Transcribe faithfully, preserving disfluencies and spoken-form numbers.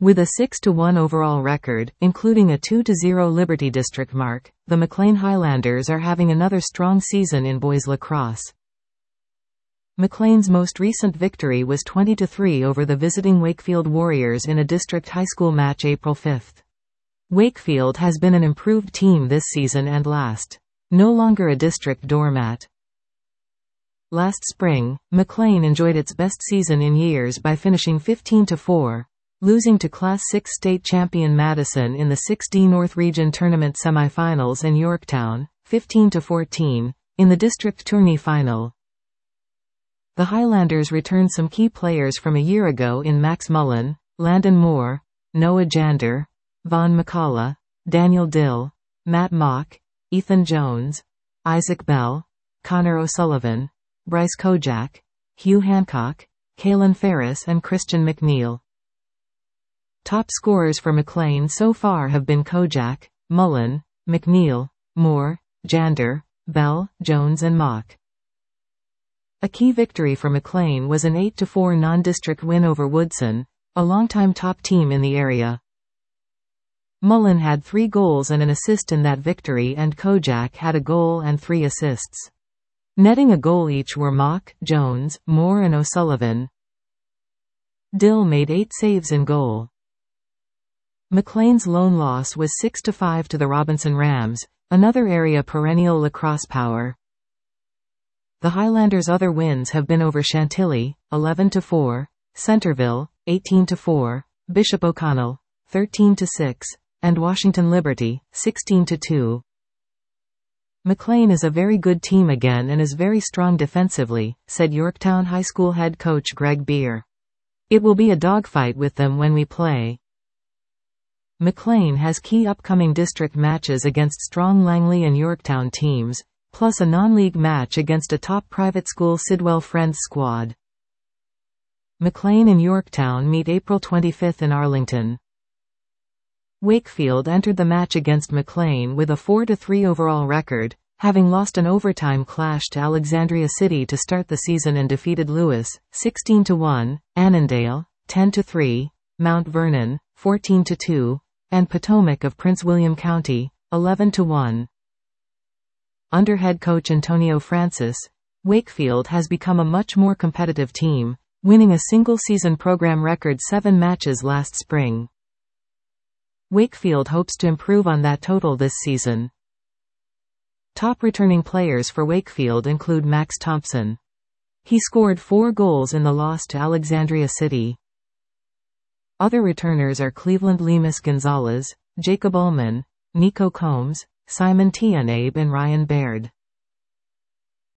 With a six to one overall record, including a two to zero Liberty District mark, the McLean Highlanders are having another strong season in boys lacrosse. McLean's most recent victory was twenty to three over the visiting Wakefield Warriors in a district high school match April fifth. Wakefield has been an improved team this season and last. No longer a district doormat. Last spring, McLean enjoyed its best season in years by finishing fifteen to four. Losing to Class six state champion Madison in the six D North Region Tournament semifinals and Yorktown, fifteen to fourteen, in the district tourney final. The Highlanders returned some key players from a year ago in Max Mullen, Landon Moore, Noah Jander, Vaughn McCullough, Daniel Dill, Matt Mock, Ethan Jones, Isaac Bell, Connor O'Sullivan, Bryce Kojak, Hugh Hancock, Kalen Ferris and Christian McNeil. Top scorers for McLean so far have been Kojak, Mullen, McNeil, Moore, Jander, Bell, Jones and Mock. A key victory for McLean was an eight to four non-district win over Woodson, a longtime top team in the area. Mullen had three goals and an assist in that victory and Kojak had a goal and three assists. Netting a goal each were Mock, Jones, Moore and O'Sullivan. Dill made eight saves in goal. McLean's lone loss was six to five to the Robinson Rams, another area perennial lacrosse power. The Highlanders' other wins have been over Chantilly, eleven to four, Centerville, eighteen to four, Bishop O'Connell, thirteen to six, and Washington Liberty, sixteen to two. McLean is a very good team again and is very strong defensively, said Yorktown High School head coach Greg Beer. It will be a dogfight with them when we play. McLean has key upcoming district matches against strong Langley and Yorktown teams, plus a non-league match against a top private school Sidwell Friends squad. McLean and Yorktown meet April twenty-fifth in Arlington. Wakefield entered the match against McLean with a four to three overall record, having lost an overtime clash to Alexandria City to start the season and defeated Lewis, sixteen to one, Annandale, ten to three, Mount Vernon, fourteen to two, and Potomac of Prince William County, eleven to one. Under head coach Antonio Francis, Wakefield has become a much more competitive team, winning a single-season program record seven matches last spring. Wakefield hopes to improve on that total this season. Top returning players for Wakefield include Max Thompson. He scored four goals in the loss to Alexandria City. Other returners are Cleveland Lemus Gonzalez, Jacob Ullman, Nico Combs, Simon Tianabe and Ryan Baird.